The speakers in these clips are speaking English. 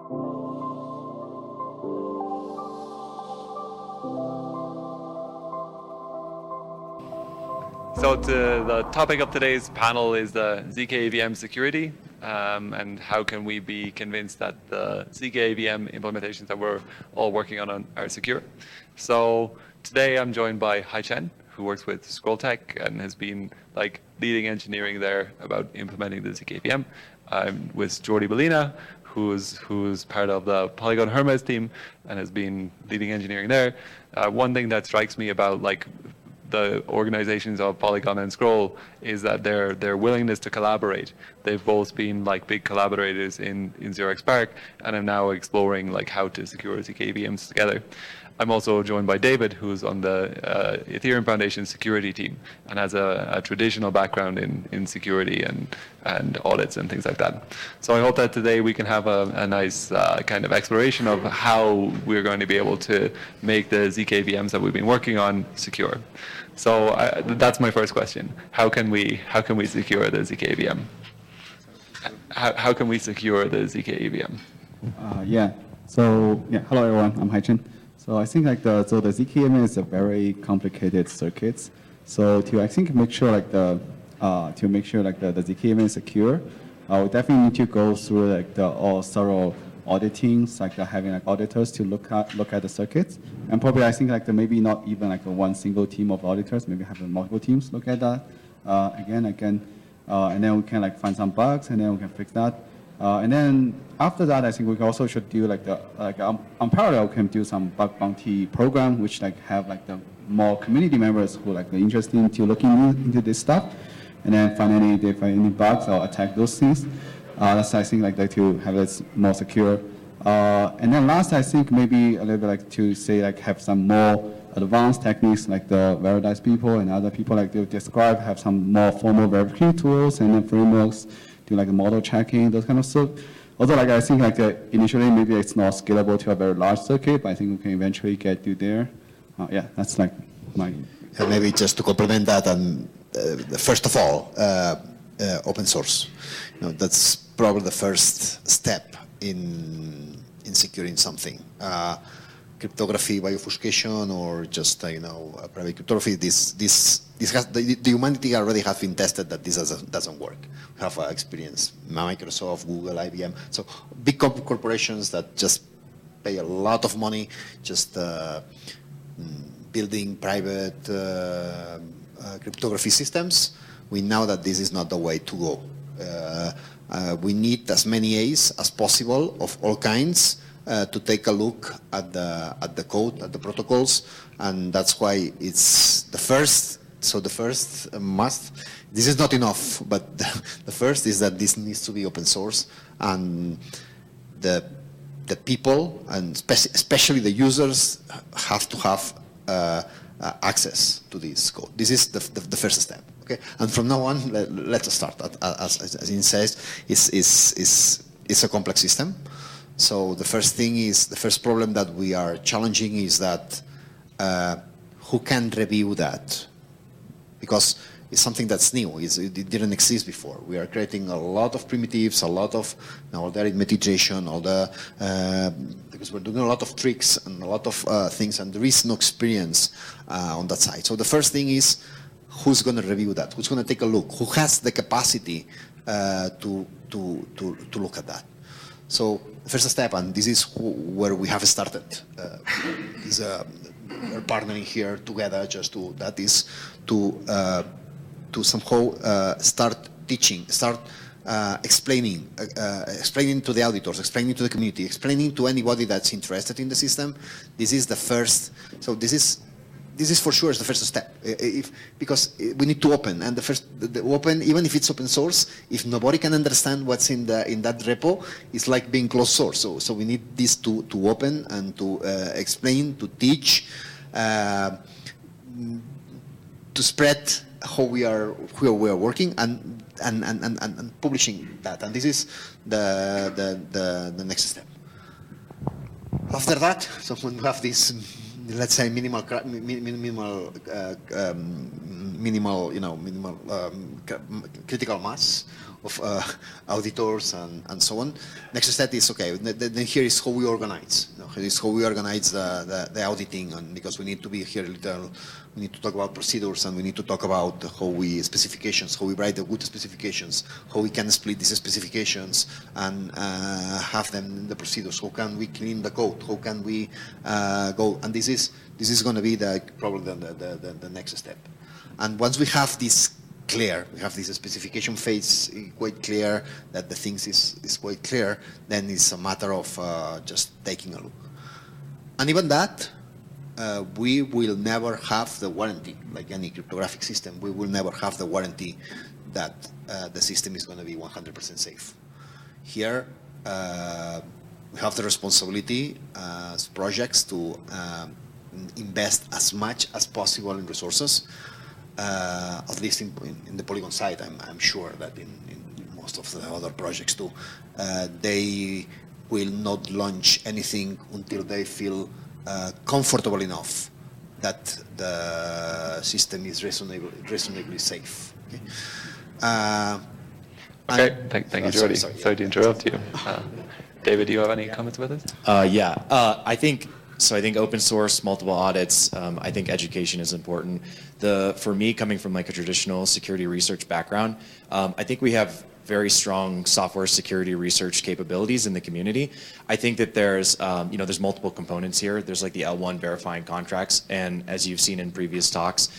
So the topic of today's panel is the ZK-AVM security, and how can we be convinced that the ZK-AVM implementations that we're all working on are secure. So today I'm joined by Hai Chen, who works with Scrolltech and has been leading engineering there about implementing the ZK-AVM. I'm with Jordi Bellina, who's part of the Polygon Hermes team and has been leading engineering there. One thing that strikes me about the organizations of Polygon and Scroll is that their willingness to collaborate. They've both been big collaborators in 0xPark and are now exploring how to secure ZK-AVMs together. I'm also joined by David, who's on the Ethereum Foundation security team and has a traditional background in security and audits and things like that. So I hope that today we can have a nice kind of exploration of how we're going to be able to make the ZK-AVMs that we've been working on secure. So that's my first question. How can we secure the ZK-AVM? How can we secure the ZK-AVM? Hello everyone. I'm Hai Chen. So I think the ZK-AVM is a very complicated circuit. So to make sure the ZK-AVM is secure, we definitely need to go through all thorough auditing, having auditors to look at the circuits, and probably maybe not even one single team of auditors, maybe have multiple teams look at that again, and then we can find some bugs, and then we can fix that. And then after that, I think we also should do on parallel, we can do some bug bounty program, which have the more community members who are interested to looking into this stuff, and then finally if they find any bugs or attack those things. That's I think to have it more secure. And then last, I think maybe a little bit to say have some more advanced techniques the Veridice people and other people to describe, have some more formal verification tools and then frameworks, do model checking, those kind of stuff. Although I think initially maybe it's not scalable to a very large circuit, but I think we can eventually get to there. That's my. Maybe just to complement that, and first of all, open source. That's probably the first step in securing something. Cryptography by obfuscation or just private cryptography. The humanity already has been tested that this doesn't work. We have experience, Microsoft, Google, IBM. So big corporations that just pay a lot of money just building private cryptography systems. We know that this is not the way to go. We need as many A's as possible of all kinds to take a look at the code, at the protocols, and that's why it's the first. So the first must. This is not enough, but the first is that this needs to be open source, and the people and especially the users have to have access to this code. This is the first step. Okay, and from now on, let's start. As Ian says, it's a complex system. So the first problem that we are challenging is that who can review that? Because it's something that's new. It didn't exist before. We are creating a lot of primitives, a lot of all the arithmetization, because we're doing a lot of tricks and a lot of things, and there is no experience on that side. So the first thing is, who's going to review that? Who's going to take a look? Who has the capacity to look at that? So first step, and this is where we have started. We're partnering here together to somehow start teaching, explaining to the auditors, explaining to the community, explaining to anybody that's interested in the system. This is the first. So this is for sure the first step. Because we need to open, and the open, even if it's open source, if nobody can understand what's in that repo, it's like being closed source. So we need this to open and to explain, to teach, to spread how we are working and publishing that. And this is the next step. After that, so when we have this, let's say minimal critical mass auditors and so on. Next step is, okay, then here is how we organize. Here is how we organize the auditing, and because we need to be here little, we need to talk about procedures, and we need to talk about how we specifications, how we write the good specifications, how we can split these specifications and have them in the procedures. How can we clean the code? How can we go? And this is going to be probably the next step. And once we have this clear, we have this specification phase quite clear, that the things is quite clear, then it's a matter of just taking a look. And even that, we will never have the warranty, like any cryptographic system. We will never have the warranty that the system is going to be 100% safe. Here, we have the responsibility as projects to invest as much as possible in resources, at least in the Polygon side. I'm sure that in most of the other projects too, they will not launch anything until they feel comfortable enough that the system is reasonably safe. Okay, thank you, Jordi. Sorry to interrupt you. David, do you have any comments about this? I think open source, multiple audits. I think education is important. For me, coming from like a traditional security research background, I think we have very strong software security research capabilities in the community. I think that there's multiple components here. There's like the L1 verifying contracts, and as you've seen in previous talks,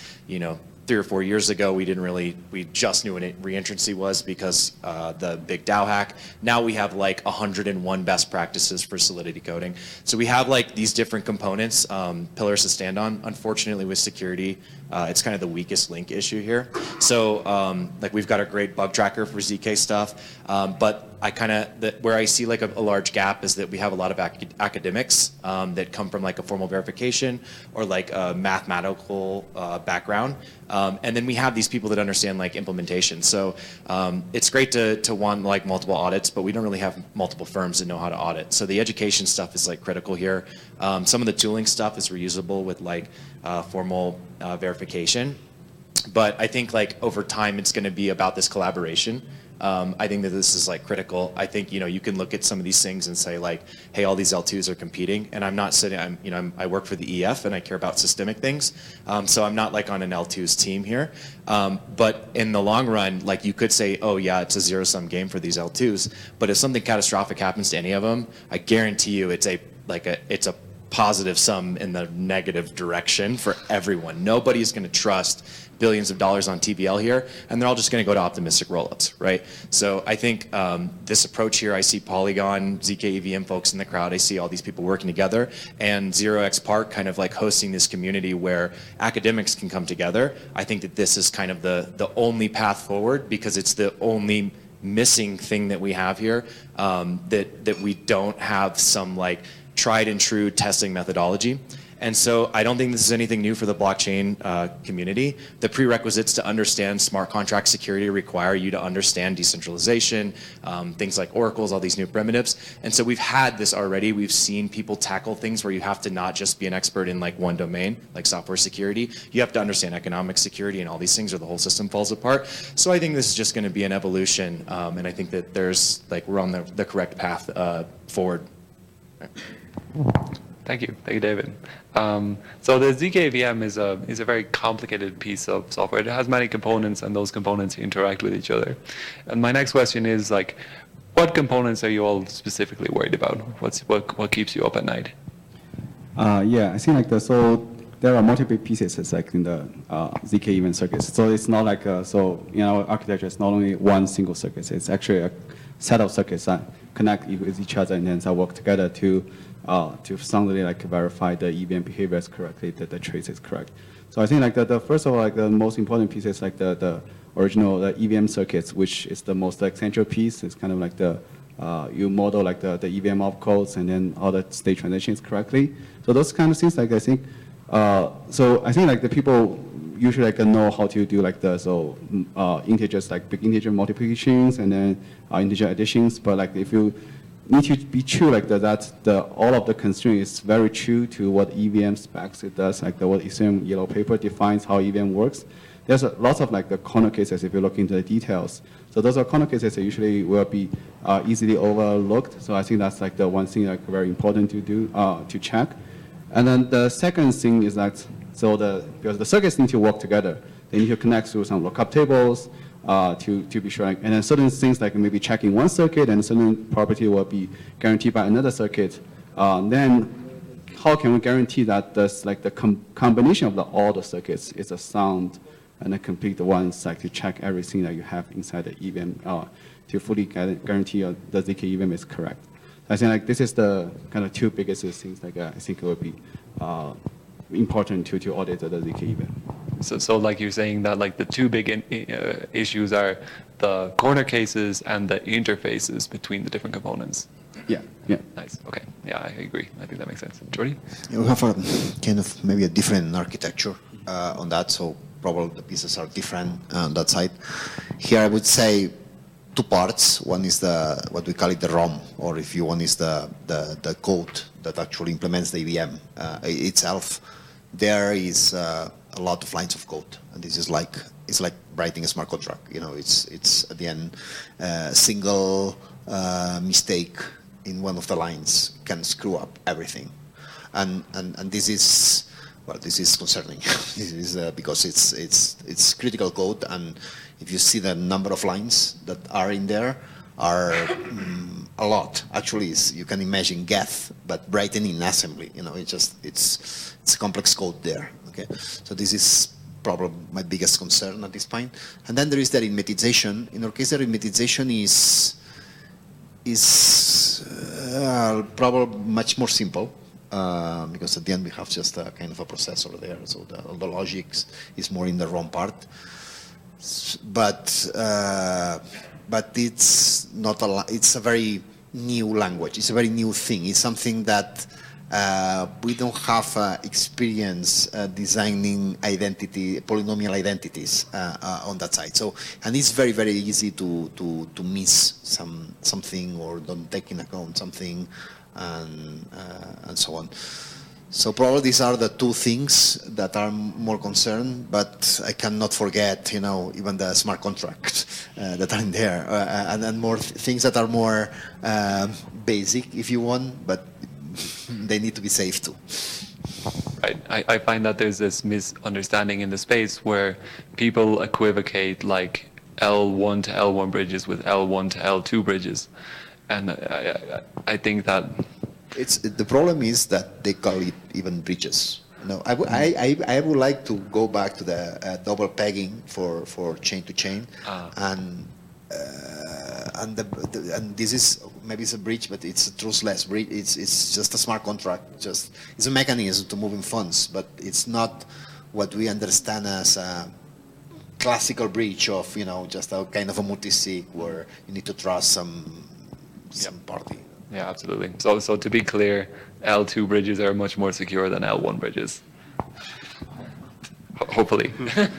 3 or 4 years ago, we just knew what reentrancy was because the big DAO hack. Now we have like 101 best practices for Solidity coding. So we have like these different components, pillars to stand on. Unfortunately, with security, it's kind of the weakest link issue here. So like we've got a great bug tracker for ZK stuff, but where I see like a large gap is that we have a lot of academics that come from like a formal verification or like a mathematical background. And then we have these people that understand like implementation. So it's great to want like multiple audits, but we don't really have multiple firms that know how to audit. So the education stuff is like critical here. Some of the tooling stuff is reusable with like formal verification. But I think like over time, it's going to be about this collaboration. I think that this is like critical. I think, you can look at some of these things and say like, hey, all these L2s are competing, and I'm not sitting, I work for the EF and I care about systemic things. So I'm not like on an L2's team here. But in the long run, like you could say, oh yeah, it's a zero-sum game for these L2s. But if something catastrophic happens to any of them, I guarantee you it's a positive sum in the negative direction for everyone. Nobody's going to trust billions of dollars on TVL here, and they're all just going to go to optimistic rollups, right? So I think this approach here, I see Polygon, ZK EVM folks in the crowd, I see all these people working together, and 0xPark kind of like hosting this community where academics can come together. I think that this is kind of the only path forward, because it's the only missing thing that we have here, that we don't have some like tried and true testing methodology. And so I don't think this is anything new for the blockchain community. The prerequisites to understand smart contract security require you to understand decentralization, things like oracles, all these new primitives. And so we've had this already. We've seen people tackle things where you have to not just be an expert in like one domain, like software security. You have to understand economic security and all these things, or the whole system falls apart. So I think this is just going to be an evolution. And I think that we're on the correct path forward. Thank you, David. So the ZKVM is a very complicated piece of software. It has many components, and those components interact with each other. And my next question is like, what components are you all specifically worried about? What keeps you up at night? I think there are multiple pieces like in the ZK event circuits. So it's not like our architecture is not only one single circuit. It's actually a set of circuits that connect with each other and then work together to soundly like verify the EVM behaviors correctly, that the trace is correct. So I think like the first of all, like the most important piece is like the original EVM circuits, which is the most central piece. It's kind of like you model like the EVM opcodes and then all the state transitions correctly. So those kind of things, like I think, so I think like the people usually like know how to do like integers, like big integer multiplications and then integer additions. But like if you need to be true like all of the constraint is very true to what EVM specs it does, like what Ethereum yellow paper defines how EVM works. there's lots of like the corner cases if you look into the details. So those are corner cases that usually will be easily overlooked. So I think that's like the one thing like very important to do, to check. And then the second thing is that, because the circuits need to work together, they need to connect through some lookup tables to be sure. And then certain things like maybe checking one circuit and certain property will be guaranteed by another circuit. Then how can we guarantee that this, like the combination of all the circuits is a sound and a complete ones, like to check everything that you have inside the EVM to fully guarantee the ZK EVM is correct. I think like this is the kind of two biggest things like I think it would be important to audit the ZK EVM. So like you're saying that like the two big issues are the corner cases and the interfaces between the different components. Yeah, yeah. Nice. Okay. Yeah, I agree. I think that makes sense. Jordi? We have a kind of maybe a different architecture on that, so probably the pieces are different on that side. Here I would say two parts. One is what we call it the ROM, or if you want is the code that actually implements the EVM itself. There is a lot of lines of code, and this is like writing a smart contract. You know, it's at the end single mistake in one of the lines can screw up everything, and this is. Well, this is concerning. This is because it's critical code, and if you see the number of lines that are in there, are a lot. Actually, you can imagine Geth, but written in assembly. You know, it's complex code there. Okay, so this is probably my biggest concern at this point. And then there is the arithmetization. In our case, the arithmetization is probably much more simple. Because at the end we have just a kind of a processor there, so all the logic is more in the ROM part. But it's not it's a very new language. It's a very new thing. It's something that we don't have experience designing polynomial identities on that side. So, and it's very, very easy to miss something or don't take in account something. And so on. So probably these are the two things that are more concerned, but I cannot forget, you know, even the smart contract that are in there, and more things that are more basic, if you want, but they need to be safe too. Right. I find that there's this misunderstanding in the space where people equivocate like L1 to L1 bridges with L1 to L2 bridges. And I think that the problem is that they call it even bridges. No, I would like to go back to the double pegging for chain to chain, and this is maybe it's a bridge, but it's a trustless bridge. It's just a smart contract. It's a mechanism to moving funds, but it's not what we understand as a classical bridge of, you know, just a kind of a multi-sig where you need to trust some party. Yeah, absolutely. So to be clear, L2 bridges are much more secure than L1 bridges. Hopefully.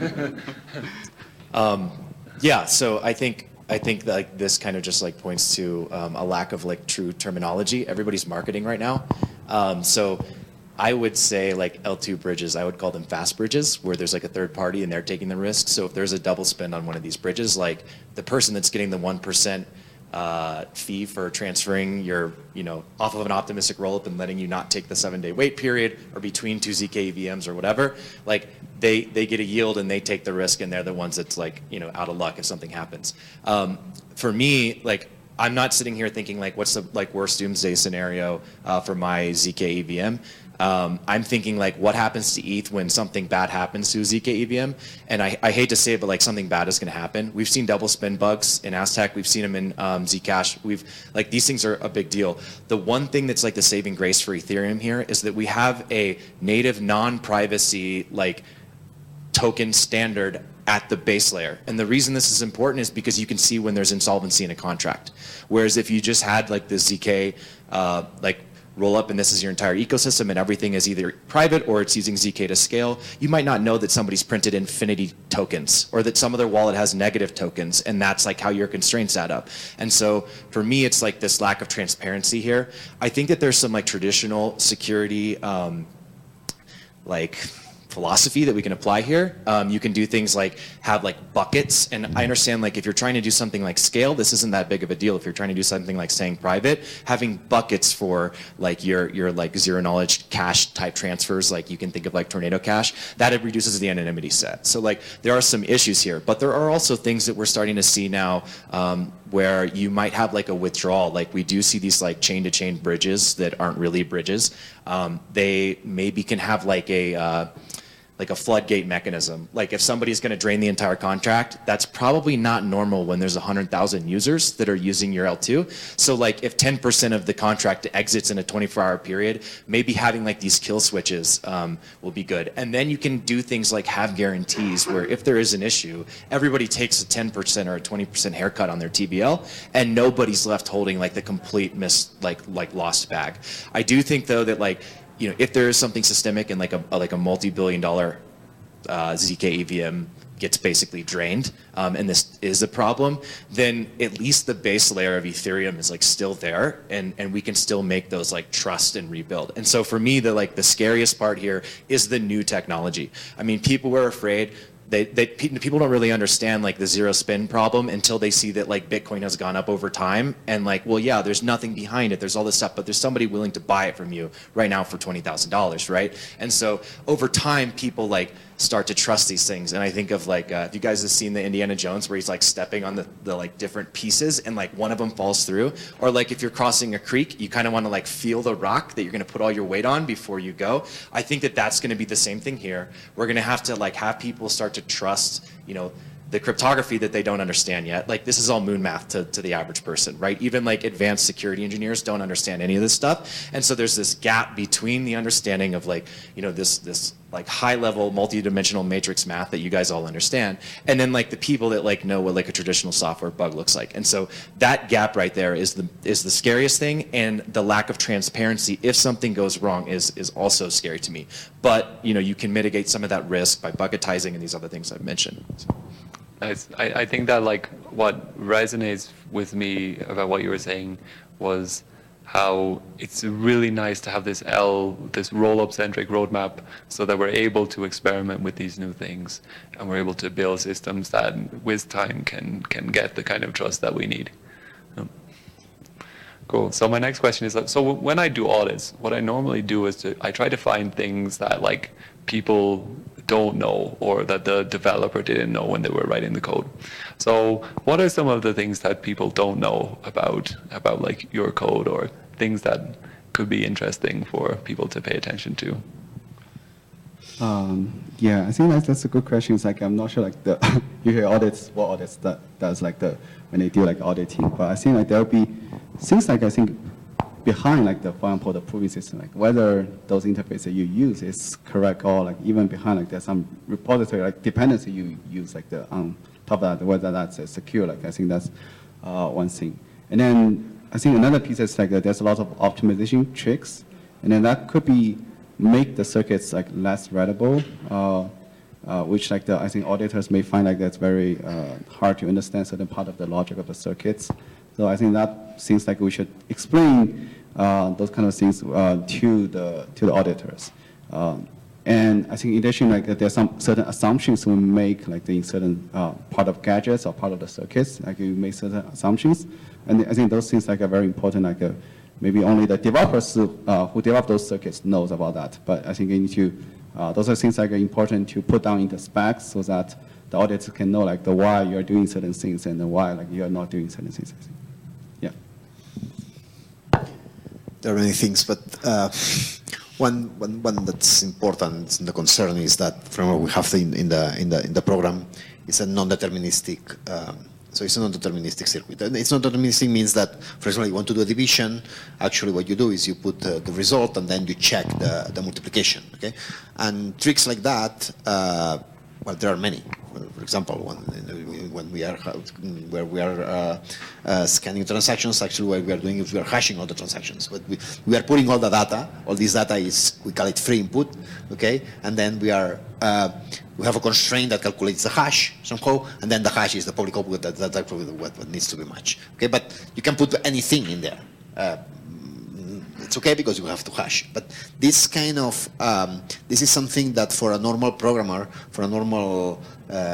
Yeah. So I think like this kind of just like points to a lack of like true terminology. Everybody's marketing right now. So I would say like L2 bridges, I would call them fast bridges, where there's like a third party and they're taking the risk. So if there's a double spend on one of these bridges, like the person that's getting the 1% fee for transferring your, you know, off of an optimistic rollup and letting you not take the 7-day wait period, or between two ZK EVMs or whatever, like they get a yield and they take the risk, and they're the ones that's like, you know, out of luck if something happens. For me, like, I'm not sitting here thinking like, what's the like worst doomsday scenario for my ZK EVM. I'm thinking like, what happens to ETH when something bad happens to a ZK EVM? And I hate to say it, but like something bad is going to happen. We've seen double spend bugs in Aztec. We've seen them in Zcash. Like these things are a big deal. The one thing that's like the saving grace for Ethereum here is that we have a native non-privacy like token standard at the base layer. And the reason this is important is because you can see when there's insolvency in a contract. Whereas if you just had like the ZK like roll up and this is your entire ecosystem and everything is either private or it's using ZK to scale, you might not know that somebody's printed infinity tokens or that some other wallet has negative tokens, and that's like how your constraints add up. And so for me, it's like this lack of transparency here. I think that there's some like traditional security like philosophy that we can apply here. You can do things like have like buckets, and I understand like if you're trying to do something like scale, this isn't that big of a deal. If you're trying to do something like staying private, having buckets for like your like zero knowledge cache type transfers, like you can think of like Tornado Cache, that it reduces the anonymity set. So like there are some issues here, but there are also things that we're starting to see now where you might have like a withdrawal. Like we do see these like chain-to-chain bridges that aren't really bridges. They maybe can have like a floodgate mechanism. Like if somebody's going to drain the entire contract, that's probably not normal when there's 100,000 users that are using your L2. So like if 10% of the contract exits in a 24-hour period, maybe having like these kill switches will be good. And then you can do things like have guarantees where if there is an issue, everybody takes a 10% or a 20% haircut on their TBL, and nobody's left holding like the complete lost bag. I do think though that like, you know, if there is something systemic and like a multi-billion-dollar ZK EVM gets basically drained, and this is a problem, then at least the base layer of Ethereum is like still there, and we can still make those like trust and rebuild. And so for me, the scariest part here is the new technology. I mean, people were afraid. People don't really understand like the zero spin problem until they see that like Bitcoin has gone up over time, and like, well, yeah, there's nothing behind it. There's all this stuff, but there's somebody willing to buy it from you right now for $20,000, right? And so over time, people like start to trust these things. And I think of like, if you guys have seen the Indiana Jones where he's like stepping on the like different pieces and like one of them falls through, or like if you're crossing a creek, you kind of want to like feel the rock that you're going to put all your weight on before you go. I think that that's going to be the same thing here. We're going to have to like have people start to trust, you know, the cryptography that they don't understand yet. Like this is all moon math to the average person, right? Even like advanced security engineers don't understand any of this stuff. And so there's this gap between the understanding of like, you know, this like high level multi-dimensional matrix math that you guys all understand, and then like the people that like know what like a traditional software bug looks like. And so that gap right there is the scariest thing, and the lack of transparency if something goes wrong is also scary to me. But you know, you can mitigate some of that risk by bucketizing and these other things I've mentioned. So. Nice. I think that like what resonates with me about what you were saying was how it's really nice to have this roll-up centric roadmap so that we're able to experiment with these new things, and we're able to build systems that with time can get the kind of trust that we need. Cool. So my next question is, so when I do audits, what I normally do is I try to find things that like people don't know or that the developer didn't know when they were writing the code. So what are some of the things that people don't know about like your code, or things that could be interesting for people to pay attention to? Yeah, I think that's a good question. It's like I'm not sure like you hear audits, what audits does like when they do like auditing, but I think like there'll be things like I think behind like for example the proving system, like whether those interfaces you use is correct, or like even behind like there's some repository like dependency you use like on top of that, whether that's secure. Like I think that's one thing. And then I think another piece is like there's a lot of optimization tricks, and then that could be make the circuits like less readable, which like I think auditors may find like that's very hard to understand certain part of the logic of the circuits. So I think that seems like we should explain those kind of things to the auditors. And I think in addition, like there's some certain assumptions we make, like in certain part of gadgets or part of the circuits, like you make certain assumptions, and I think those things like are very important. Like maybe only the developers who develop those circuits knows about that. But I think you need to those are things like are important to put down in the specs so that the auditors can know like the why you're doing certain things and the why like you're not doing certain things. I think. Yeah. There are many things, but one that's important and the concern is that from what we have in the program is a non-deterministic. So it's a non-deterministic circuit. And it's non-deterministic means that, for example, you want to do a division. Actually, what you do is you put the result and then you check the multiplication. Okay, and tricks like that. Well, there are many. For example, when we are scanning transactions, actually what we are doing is we are hashing all the transactions. But we are putting all the data. All this data is, we call it free input, okay? And then we have a constraint that calculates the hash somehow, and then the hash is the public output that's actually what needs to be matched. Okay, but you can put anything in there. it's okay because you have to hash. But this kind of, this is something that for a normal programmer, for a normal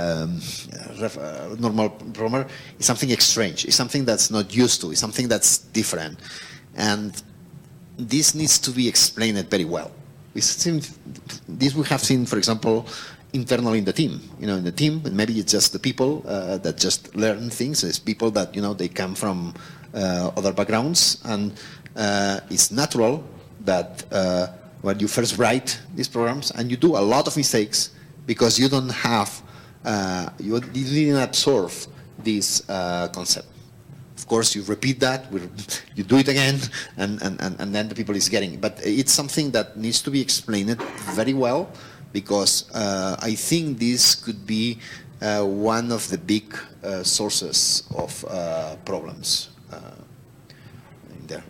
normal programmer, is something strange. It's something that's not used to. It's something that's different. And this needs to be explained very well. This we have seen, for example, internally in the team. In the team, and maybe it's just the people that just learn things. It's people that, they come from other backgrounds, and it's natural that when you first write these programs, and you do a lot of mistakes because you don't have, you didn't absorb this concept. Of course, you repeat that, you do it again, and then the people is getting it. But it's something that needs to be explained very well, because I think this could be one of the big sources of problems in there.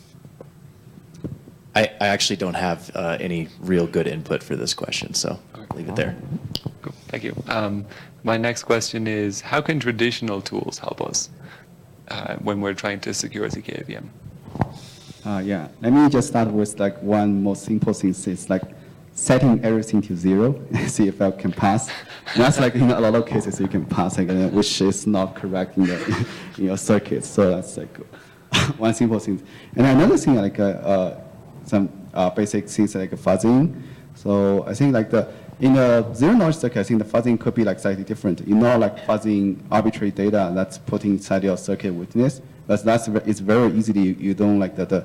I actually don't have any real good input for this question, so I'll leave it there. Cool. Thank you. My next question is, how can traditional tools help us when we're trying to secure zkAVM? Yeah, let me just start with like one more simple thing. It's like setting everything to 0, see if I can pass. And that's like in a lot of cases you can pass, like, which is not correct in your circuit. So that's like one simple thing. And another thing, like some basic things like fuzzing. So I think like in a zero-knowledge circuit, I think the fuzzing could be like slightly different. Like fuzzing arbitrary data that's put inside your circuit witness, but it's very easily, you don't like it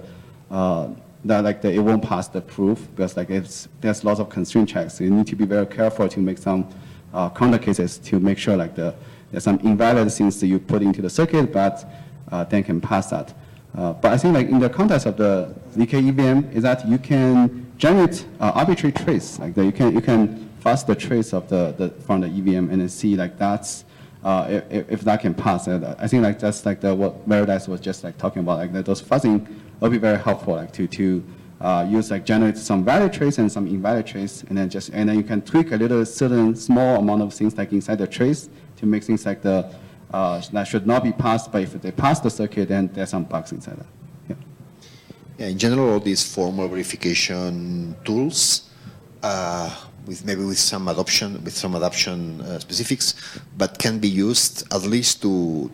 won't pass the proof, because like there's lots of constraint checks. So you need to be very careful to make some counter cases to make sure like there's some invalid things that you put into the circuit, but then can pass that. But I think like in the context of the zkEVM is that you can generate arbitrary trace, like you can fuzz the trace of from the EVM and then see like that's if that can pass. I think like that's like what Veritas was just like talking about, like those fuzzing will be very helpful, like to use like generate some valid trace and some invalid trace, and then you can tweak a little certain small amount of things like inside the trace to make things like that should not be passed, but if they pass the circuit, then there's some bugs inside that. Yeah, in general, all these formal verification tools, with some adoption specifics, but can be used at least to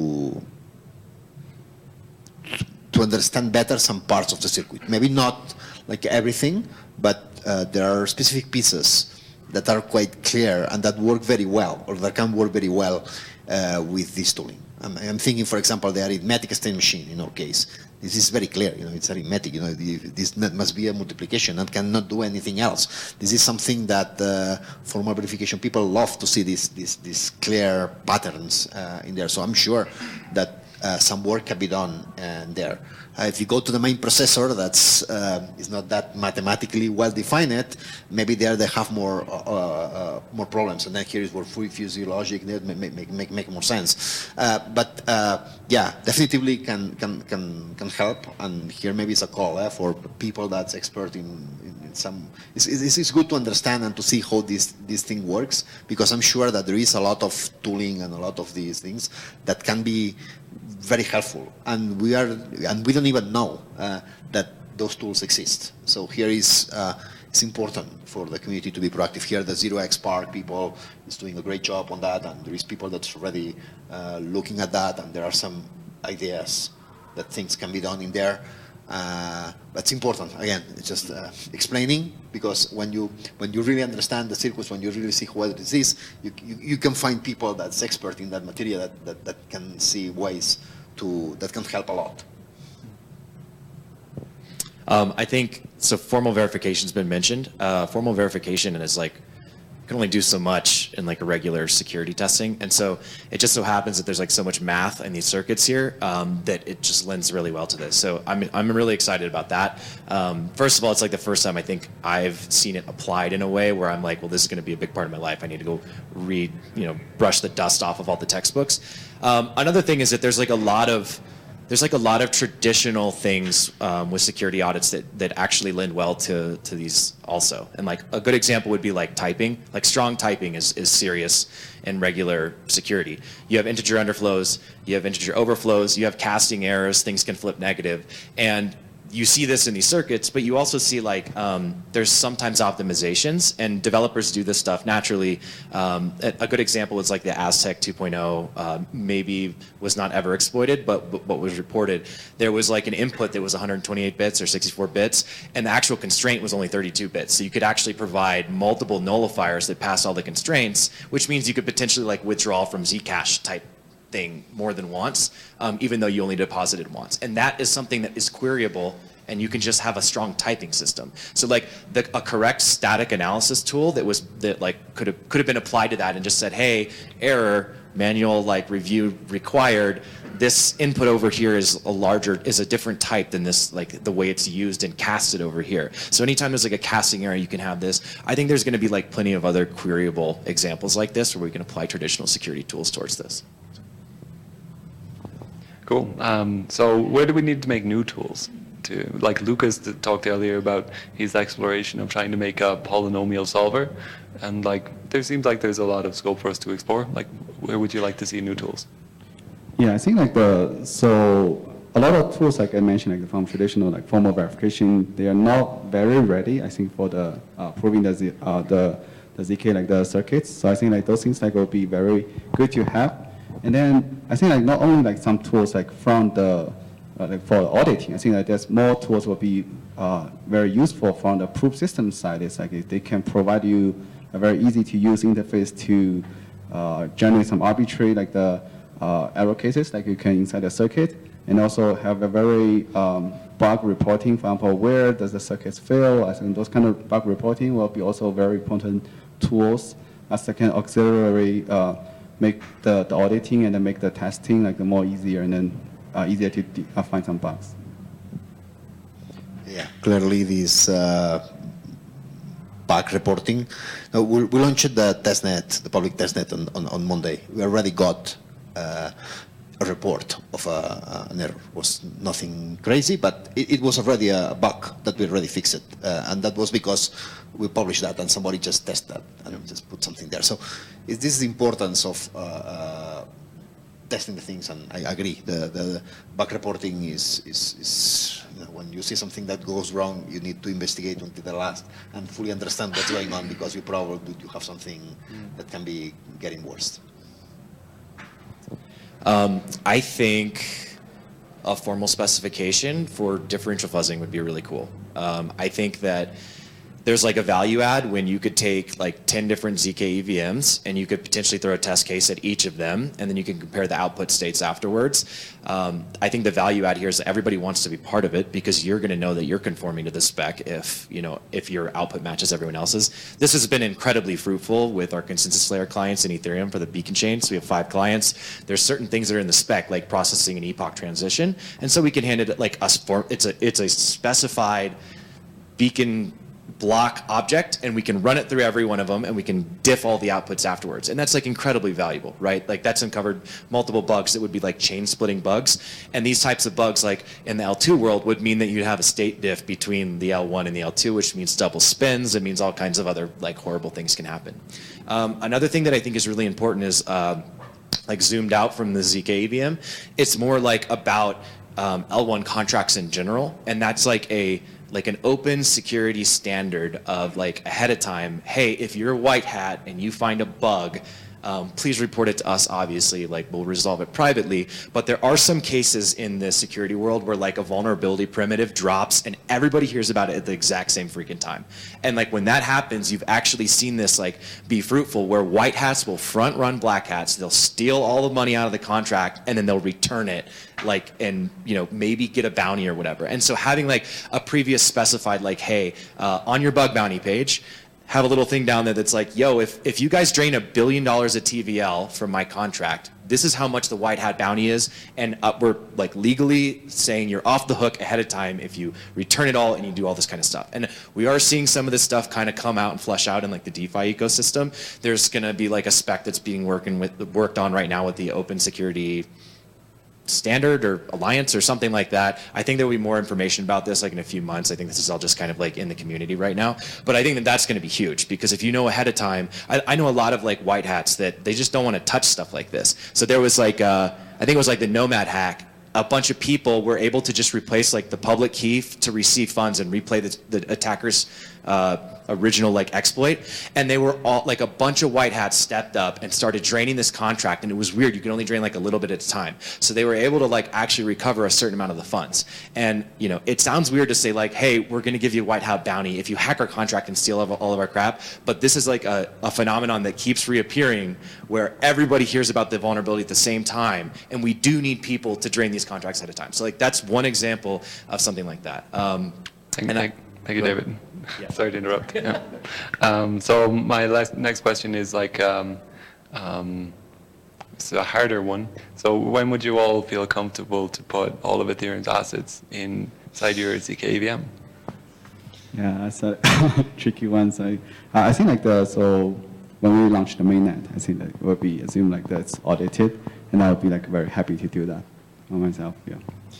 understand better some parts of the circuit. Maybe not like everything, but there are specific pieces that are quite clear and that work very well, or that can work very well with this tooling. I'm thinking, for example, the arithmetic state machine in our case. This is very clear, it's arithmetic, this must be a multiplication and cannot do anything else. This is something that formal verification people love to see these clear patterns in there. So I'm sure that some work can be done there. If you go to the main processor, that's is not that mathematically well defined. Maybe there they have more problems, and then here is where fuzzy logic make more sense. But yeah, definitively can help. And here maybe it's a call for people that's expert in some. It's good to understand and to see how this thing works, because I'm sure that there is a lot of tooling and a lot of these things that can be very helpful, and we don't even know that those tools exist. So here is it's important for the community to be proactive. Here, the 0xPark people is doing a great job on that, and there is people that's already looking at that, and there are some ideas that things can be done in there. But it's important. Again, it's just explaining, because when you really understand the circuits, when you really see what it is, you can find people that's expert in that material that can see ways that can help a lot. I think so. Formal verification's been mentioned. Formal verification is like, can only do so much in like a regular security testing, and so it just so happens that there's like so much math in these circuits here that it just lends really well to this. So I'm really excited about that. First of all, it's like the first time I think I've seen it applied in a way where I'm like, well, this is going to be a big part of my life. I need to go read, brush the dust off of all the textbooks. Another thing is that there's like a lot of traditional things with security audits that actually lend well to these also. And like a good example would be like typing. Like strong typing is serious in regular security. You have integer underflows, you have integer overflows, you have casting errors, things can flip negative. And you see this in these circuits, but you also see like there's sometimes optimizations, and developers do this stuff naturally. A good example is like the Aztec 2.0 maybe was not ever exploited, but what was reported, there was like an input that was 128 bits or 64 bits, and the actual constraint was only 32 bits. So you could actually provide multiple nullifiers that passed all the constraints, which means you could potentially like withdraw from Zcash type thing more than once, even though you only deposited once. And that is something that is queryable, and you can just have a strong typing system. So like a correct static analysis tool that could have been applied to that and just said, hey, error, manual like review required, this input over here is a different type than this, like the way it's used and casted over here. So anytime there's like a casting error, you can have this. I think there's going to be like plenty of other queryable examples like this where we can apply traditional security tools towards this. Cool. So where do we need to make new tools? Like Lucas talked earlier about his exploration of trying to make a polynomial solver, and like there seems like there's a lot of scope for us to explore. Like, where would you like to see new tools? Yeah, I think like so a lot of tools like I mentioned, like from traditional like formal verification, they are not very ready. I think for the proving the ZK like the circuits. So I think like those things like will be very good to have. And then I think like not only like some tools like from the like for auditing, I think that there's more tools will be very useful from the proof system side. It's like they can provide you a very easy to use interface to generate some arbitrary like the error cases like you can inside the circuit, and also have a very bug reporting. For example, where does the circuits fail? I think those kind of bug reporting will be also very important tools as they can auxiliary make the auditing and then make the testing like the more easier and then easier to find some bugs. Yeah, clearly this bug reporting. We launched the testnet, the public testnet on Monday. We already got a report of an error. It was nothing crazy, but it was already a bug that we already fixed. And that was because we published that and somebody just tested that and just put something there. So this is the importance of testing the things, and I agree. The bug reporting is when you see something that goes wrong, you need to investigate until the last and fully understand what's going on, because you probably do have something that can be getting worse. I think a formal specification for differential fuzzing would be really cool. I think that there's like a value add when you could take like 10 different ZK EVMs and you could potentially throw a test case at each of them, and then you can compare the output states afterwards. I think the value add here is that everybody wants to be part of it, because you're going to know that you're conforming to the spec if your output matches everyone else's. This has been incredibly fruitful with our consensus layer clients in Ethereum for the beacon chain. So we have 5 clients. There's certain things that are in the spec, like processing an epoch transition, and so we can hand it like it's a specified beacon block object, and we can run it through every one of them, and we can diff all the outputs afterwards. And that's like incredibly valuable, right? Like that's uncovered multiple bugs that would be like chain splitting bugs. And these types of bugs, like in the L2 world, would mean that you'd have a state diff between the L1 and the L2, which means double spins. It means all kinds of other like horrible things can happen. Another thing that I think is really important is like zoomed out from the ZK EVM. It's more like about L1 contracts in general. And that's like an open security standard of like ahead of time, hey, if you're a white hat and you find a bug, please report it to us, obviously, like we'll resolve it privately. But there are some cases in the security world where like a vulnerability primitive drops and everybody hears about it at the exact same freaking time. And like when that happens, you've actually seen this like be fruitful, where white hats will front run black hats. They'll steal all the money out of the contract and then they'll return it, like, and maybe get a bounty or whatever. And so having like a previous specified like, hey, on your bug bounty page, have a little thing down there that's like, yo, if you guys drain $1 billion of TVL from my contract, this is how much the white hat bounty is, and we're like legally saying you're off the hook ahead of time if you return it all and you do all this kind of stuff. And we are seeing some of this stuff kind of come out and flesh out in like the DeFi ecosystem. There's going to be like a spec that's being worked on right now with the Open Security Standard or Alliance or something like that. I think there will be more information about this like in a few months. I think this is all just kind of like in the community right now. But I think that that's going to be huge, because if you know ahead of time, I know a lot of like white hats that they just don't want to touch stuff like this. So there was like, I think it was like the Nomad hack a bunch of people were able to just replace like the public key to receive funds and replay the attacker's original like exploit, and they were all like a bunch of white hats stepped up and started draining this contract, and it was weird. You could only drain like a little bit at a time, so they were able to like actually recover a certain amount of the funds. And you know, it sounds weird to say like, hey, we're going to give you a white hat bounty if you hack our contract and steal all of our crap, but this is like a phenomenon that keeps reappearing where everybody hears about the vulnerability at the same time, and we do need people to drain these contracts at a time. So like that's one example of something like that. Thank you, David. Yeah. Sorry to interrupt. Yeah. So my next question is like, it's a harder one. So when would you all feel comfortable to put all of Ethereum's assets inside your ZK EVM? Yeah, that's a tricky one. So I think like so when we launch the mainnet, I think that it will be assumed like that's audited, and I would be like very happy to do that on myself. Yeah.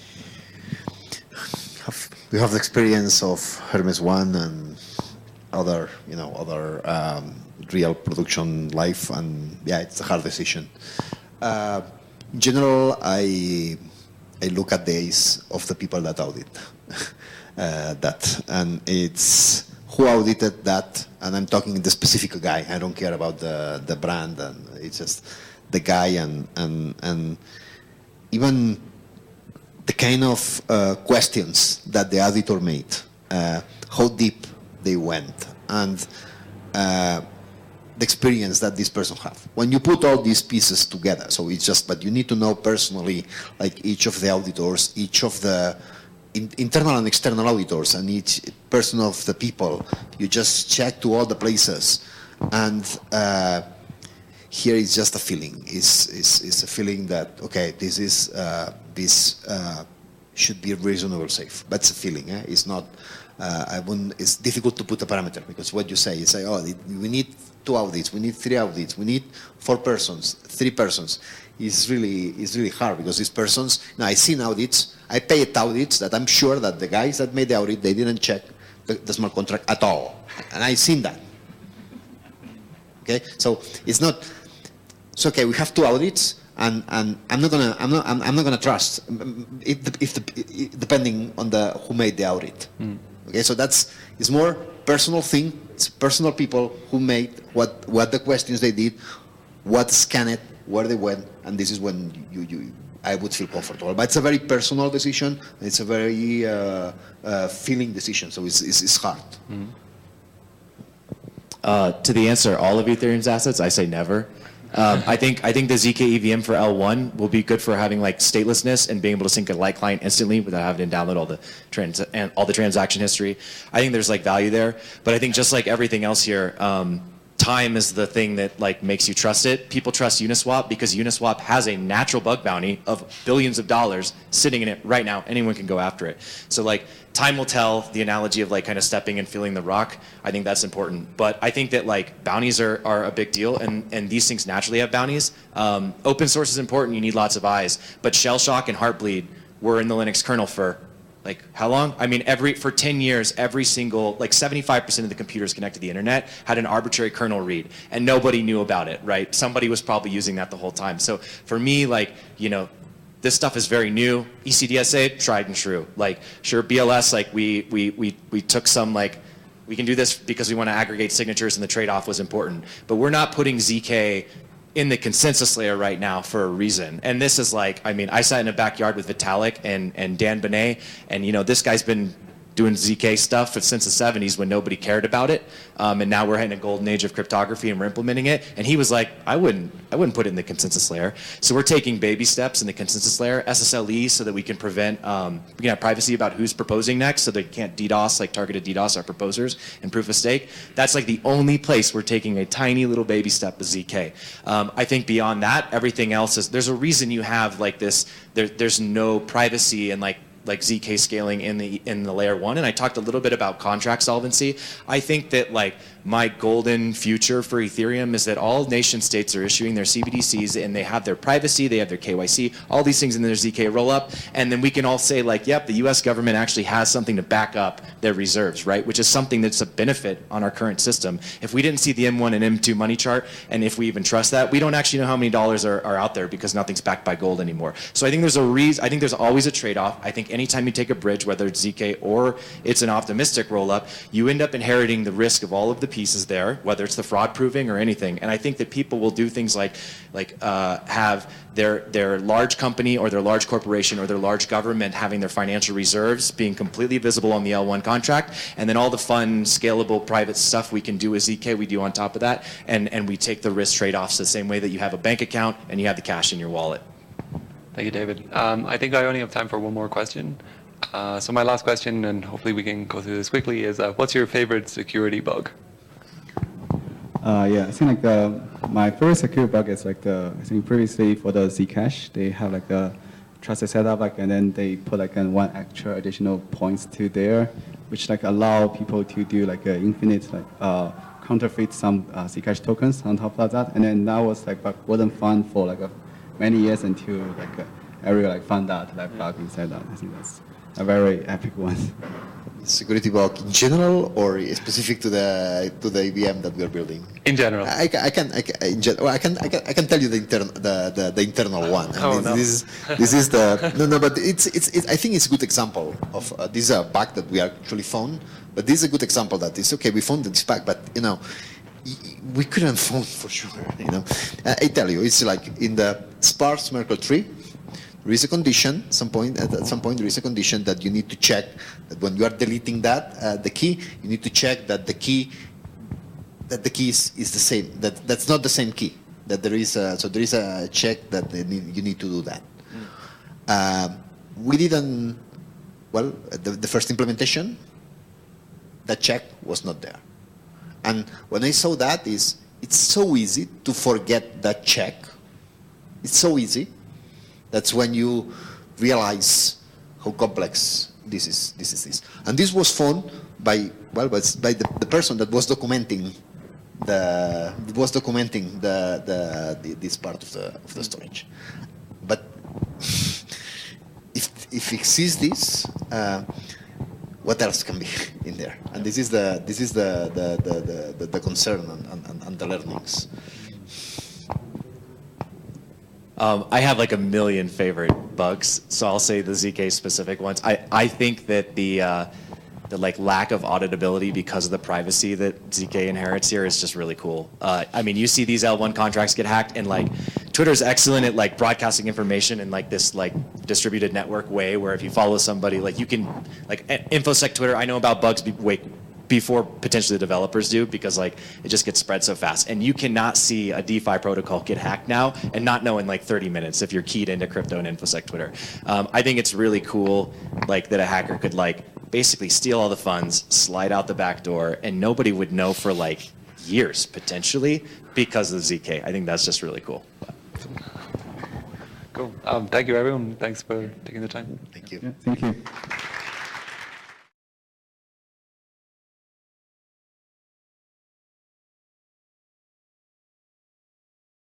We have the experience of Hermes One and other, real production life, and yeah, it's a hard decision. In general, I look at the age of the people that audit that, and it's who audited that, and I'm talking the specific guy. I don't care about the brand, and it's just the guy, and even the kind of questions that the auditor made, how deep they went, and the experience that this person have. When you put all these pieces together, so it's just, but you need to know personally, like each of the auditors, each of the internal and external auditors, and each person of the people. You just check to all the places, and here is just a feeling. It's a feeling that, okay, this is should be reasonable safe. That's a feeling. It's not. It's difficult to put a parameter, because what you say, we need 2 audits, we need 3 audits, we need 4 persons, 3 persons. It's really hard, because these persons. Now I seen audits. I paid audits that I'm sure that the guys that made the audit, they didn't check the smart contract at all, and I seen that. Okay, so it's not. It's okay. We have 2 audits, and I'm not gonna trust depending on who made the audit. Okay, so it's more personal thing. It's personal people who made what the questions they did, what scanned, where they went, and this is when I would feel comfortable. But it's a very personal decision. It's a very feeling decision. So it's hard. To the answer, all of Ethereum's assets, I say never. I think the ZK EVM for L1 will be good for having like statelessness and being able to sync a light client instantly without having to download all the transaction history. I think there's like value there, but I think just like everything else here, time is the thing that like makes you trust it. People trust Uniswap because Uniswap has a natural bug bounty of billions of dollars sitting in it right now. Anyone can go after it. So like time will tell. The analogy of like kind of stepping and feeling the rock, I think that's important. But I think that like bounties are a big deal, and these things naturally have bounties. Open source is important. You need lots of eyes. But Shellshock and Heartbleed were in the Linux kernel for like how long? I mean, for 10 years, every single, like 75% of the computers connected to the internet had an arbitrary kernel read, and nobody knew about it, right? Somebody was probably using that the whole time. So for me, like, this stuff is very new. ECDSA, tried and true. Like, sure, BLS, like we took some, like, we can do this because we want to aggregate signatures and the trade-off was important. But we're not putting ZK in the consensus layer right now for a reason. And this is like, I mean, I sat in a backyard with Vitalik and Dan Benet, and this guy's been doing ZK stuff since the 70s when nobody cared about it. And now we're in a golden age of cryptography and we're implementing it. And he was like, I wouldn't put it in the consensus layer. So we're taking baby steps in the consensus layer, SSLE, so that we can prevent, we can have privacy about who's proposing next, so they can't DDoS, like targeted DDoS our proposers, and proof of stake. That's like the only place we're taking a tiny little baby step with ZK. I think beyond that, everything else is, there's a reason you have like this, there's no privacy and like ZK scaling in the layer 1, and I talked a little bit about contract solvency. I think that like my golden future for Ethereum is that all nation states are issuing their CBDCs and they have their privacy, they have their KYC, all these things in their ZK rollup, and then we can all say like, yep, the US government actually has something to back up their reserves, right? Which is something that's a benefit on our current system. If we didn't see the M1 and M2 money chart, and if we even trust that, we don't actually know how many dollars are out there because nothing's backed by gold anymore. So I think there's I think there's always a trade-off. I think anytime you take a bridge, whether it's ZK or it's an optimistic rollup, you end up inheriting the risk of all of the pieces there, whether it's the fraud proving or anything. And I think that people will do things like have their large company or their large corporation or their large government having their financial reserves being completely visible on the L1 contract, and then all the fun, scalable, private stuff we can do with ZK, we do on top of that, and we take the risk trade-offs the same way that you have a bank account and you have the cash in your wallet. Thank you, David. I think I only have time for one more question. So my last question, and hopefully we can go through this quickly, is what's your favorite security bug? Yeah, I think like my favorite security bug is like I think previously for the Zcash, they have like a trusted setup, like, and then they put like one extra additional points to there, which like allow people to do like infinite like counterfeit some Zcash tokens on top of that, and then that was like wasn't fun for like many years until like everyone like found out that bug inside that. I think that's a very epic one. Security bug in general, or specific to the EVM that we are building? In general. I can tell you the internal one. This is the no, but it's I think it's a good example of this is a bug that we actually found, but this is a good example that it's okay, we found this bug, but you know, we couldn't find for sure. You know, I tell you, it's like in the sparse Merkle tree. There is a condition. At some point, there is a condition that you need to check that when you are deleting that the key, you need to check that the key is the same. That's not the same key. That there is a check that you need to do that. We didn't. Well, the first implementation, that check was not there. And when I saw that, it's so easy to forget that check. It's so easy. That's when you realize how complex this is. And this was found by the person that was documenting this part of the storage. But if it exists this, what else can be in there? And this is the concern and the learnings. I have like a million favorite bugs, so I'll say the ZK specific ones. I think that the like lack of auditability because of the privacy that ZK inherits here is just really cool. I mean, you see these L1 contracts get hacked, and like Twitter's excellent at like broadcasting information in like this like distributed network way, where if you follow somebody, like you can like InfoSec Twitter. I know about bugs before potentially the developers do, because like it just gets spread so fast, and you cannot see a DeFi protocol get hacked now and not know in like 30 minutes if you're keyed into crypto and InfoSec Twitter. I think it's really cool like that a hacker could like basically steal all the funds, slide out the back door, and nobody would know for like years potentially because of the ZK. I think that's just really cool. Cool. Thank you, everyone. Thanks for taking the time. Thank you. Yeah, thank you.